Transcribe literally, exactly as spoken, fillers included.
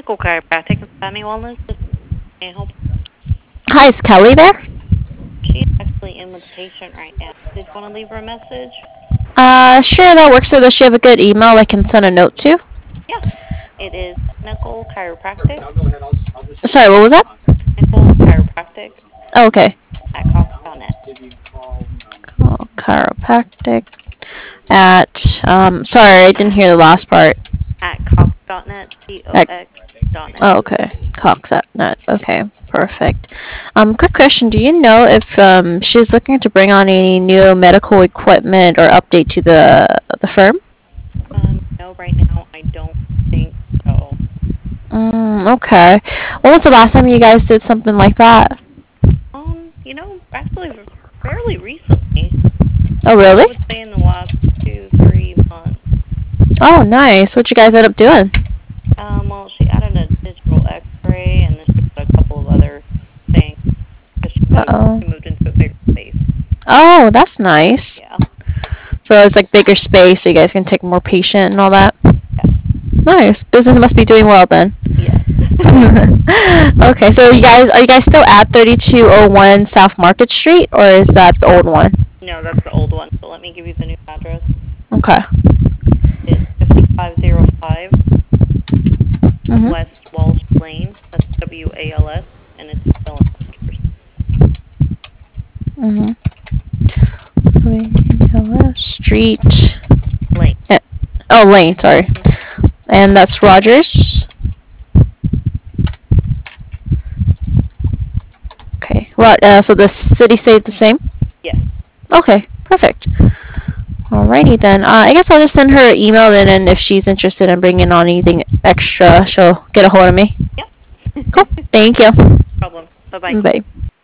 Pinnacle Chiropractic and Family Wellness. This is May I help? Hi, is Kelly there? She's actually in with the patient right now. Did you want to leave her a message? Uh, sure, that works. So does she have a good email I can send a note to? Yeah. It is Pinnacle Chiropractic. Sorry, what was that? Pinnacle Chiropractic Oh, okay. at cox dot net. Oh, chiropractic at, um, sorry, I didn't hear the last part. At cox dot net. C O X dot net. Oh, okay. Cox dot net. Okay, perfect. Um, quick question. Do you know if um, she's looking to bring on any new medical equipment or update to the the firm? Um, no, right now I don't think so. Mm, okay. When was the last time you guys did something like that? Um, you know, actually fairly recently. Oh, really? I would say in the last two, three months. Oh, nice. What you guys end up doing? Um, well, she added a digital X-ray, and then she put a couple of other things. She moved, Uh-oh. she moved into a bigger space. Oh, that's nice. Yeah. So it's like bigger space, so you guys can take more patient and all that. Yeah. Nice. Business must be doing well then. Yeah. Okay, so you guys are you guys still at thirty-two oh one South Market Street, or is that the old one? No, that's the old one. So let me give you the new address. Okay. It's fifty-five oh five Mhm. West Walsh Lane. That's W A L S, and it's still in Mhm. Street. Lane. Eh, oh, Lane. Sorry. Mm-hmm. And that's Rogers. Okay. Right. Uh, so the city stayed the same. Yes. Okay. Perfect. Alrighty then. Uh, I guess I'll just send her an email then, and if she's interested in bringing on anything extra, she'll get a hold of me. Yep. Cool. Thank you. No problem. Bye bye. Bye.